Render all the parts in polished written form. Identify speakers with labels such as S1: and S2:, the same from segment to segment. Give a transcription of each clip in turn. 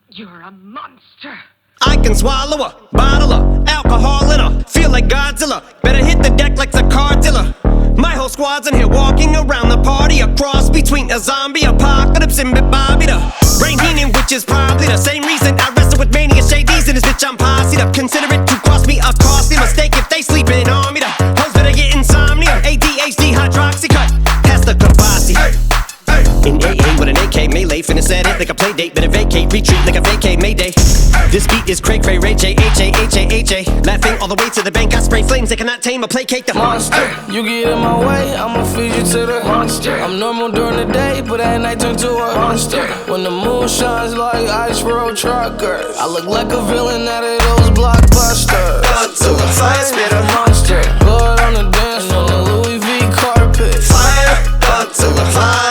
S1: You're a monster.
S2: I can swallow a bottle of alcohol in her. Feel like Godzilla. Better hit the deck like the car dealer. My whole squad's in here walking around the party. A cross between a zombie apocalypse and Bobby the Brain Heenan, which is probably the same reason I wrestle with mania shades in this bitch. I'm posse'd up. Consider it to cost me a costly mistake if they sleeping on me. The hoes better get insomnia. ADHD hydroxy cut. Pass the Kavasi. In AA with an AK melee, finna set it like a play date. Better vacate, retreat like a vacate Mayday. This beat is cray cray, Ray J, H-A, laughing all the way to the bank. I spray flames, they cannot tame or placate the monster.
S3: You get in my way, I'ma feed you to the monster. I'm normal during the day, but at night turn to a monster. When the moon shines like ice road truckers, I look like a villain out of those blockbusters.
S2: Up to the fire, spit a
S3: monster. Blood on the dance floor, the Louis V carpet.
S2: fire, up to the fire.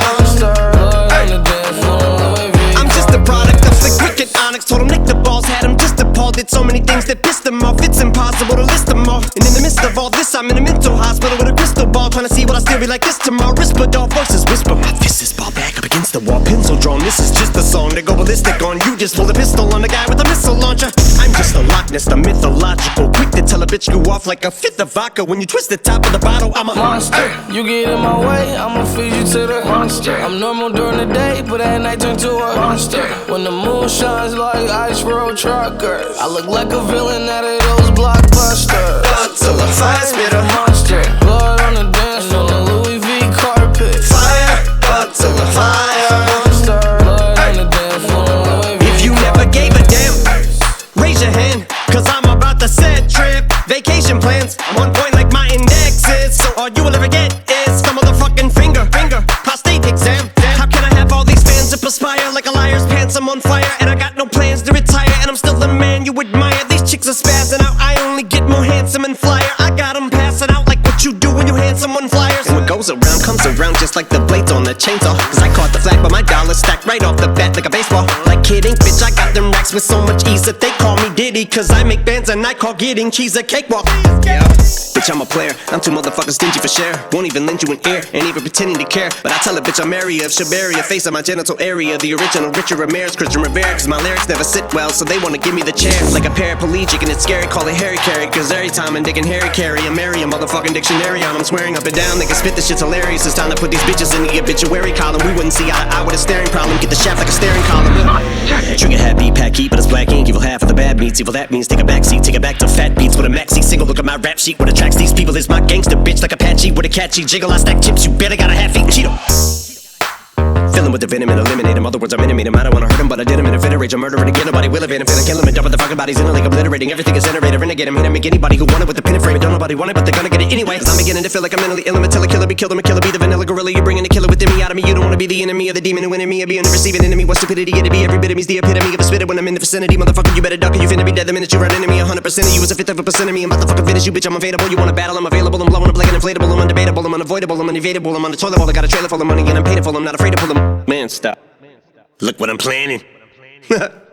S2: I'm just a product of the cricket onyx. Told him nick the balls, had him just appalled. Did so many things that pissed him off. It's impossible to list them all. And in the midst of all this, I'm in a mental hospital with a crystal ball, trying to see what I still be like this tomorrow. Rispadol voices whisper, my fist is ball back up against the wall, pencil drawn. This is just a song to go ballistic on. You just pull a pistol on the guy with a missile launcher. I'm just a Loch Ness, the mythological, quick to tell a bitch you off like a fifth of vodka. When you twist the top of the bottle, I'm a
S3: monster. You get in my way, I'ma feed you to the monster. I'm normal during the day, but at night turn to a monster. When the moon shines like ice road truckers, I look like a villain out of those blockbusters.
S2: Up to the fire, spit a
S3: monster. Blood on the dance floor, the Louis V carpet.
S2: fire, up to the fire.
S3: Monster. Blood on the dance floor, Louis V.
S2: If you never gave a damn, raise your hand, cause I'm about to set trip. Vacation plans, I'm on point like my index is. So all you will ever get is the motherfucking finger. Prostate exam. How can I have all these fans that perspire like a liar's pants? I'm on fire and I got no plans to retire. And I'm still the man you admire. These chicks are spazzing out, I only get more handsome and flyer. I got them passing out like what you do when you hand someone flyers. And what goes around comes around just like the blades on the chainsaw. Cause I caught the flag but my dollar stacked right off the bat like a baseball. Like kidding, bitch, I got them racks with so much ease that they call me Diddy. Cause I make bands and I call getting cheese a cakewalk. Yeah, bitch, I'm a player, I'm too motherfucking stingy for share. Won't even lend you an ear, ain't even pretending to care. But I tell a bitch I'm area of Shabaria, face of my genital area. The original Richard Ramirez, Christian Rivera. Cause my lyrics never sit well, so they wanna give me the chair. Like a paraplegic and it's scary, call it Harry Carry. Cause every time I'm digging Harry Carry, I marry a motherfucking dictionary on. I'm swearing up and down, they can spit this shit's hilarious. It's time to put these bitches in the obituary column. We wouldn't see eye to eye with a staring problem. Get the shaft like a staring column. Trigger happy, pack heat, but it's black ink. Evil half of the bad meats, evil that means take a backseat. Take it back to fat beats with a maxi single. Look at my rap sheet, what attracts these people is my gangster bitch. Like Apache with a catchy jiggle. I stack chips, you better got a half-eaten Cheeto. Fill him with the venom and eliminate him. Other words, I'm intimate him. I don't wanna hurt him, but I did him in a fit of rage. I'm murdering again, nobody will evade him. Finna kill him and dump the fucking bodies in a lake, obliterating everything is iterator. Renegade him, hit him, make anybody who want it with the pin and frame. Don't nobody want it, but they're gonna get it anyway. Cause I'm beginning to feel like I'm mentally ill. I'm a killer, be killed, I'm a killer, be the vanilla gorilla. You're bringing the killer within me out of me. You don't wanna be the enemy of the demon who in me. Or be in the receiving enemy. What stupidity it'd be. Every bit of me's the epitome of a spitter when I'm in the vicinity. Motherfucker, you better duck or you finna be dead the minute you run into me. 100% of you is a fifth of a percent of me. I'm about to fucking finish you, bitch. I'm available. You wanna battle? I'm available. I'm blowing up like an inflatable. I'm undebatable. I'm unavoidable. I'm unevadable. I'm on the toilet bowl. I got a trailer full of money and I'm paid for. I'm not afraid to pull them. Man, stop. Look what I'm planning.